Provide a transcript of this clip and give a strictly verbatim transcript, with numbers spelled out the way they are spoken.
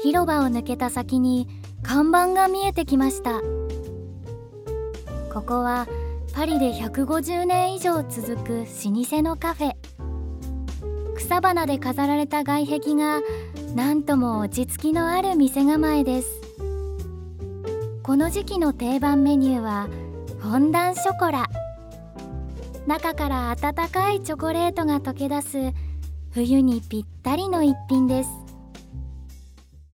広場を抜けた先に看板が見えてきました。ここはパリでひゃくごじゅうねん以上続く老舗のカフェ。草花で飾られた外壁がなんとも落ち着きのある店構えです。この時期の定番メニューはフォンダンショコラ。中から温かいチョコレートが溶け出す冬にぴったりの一品です。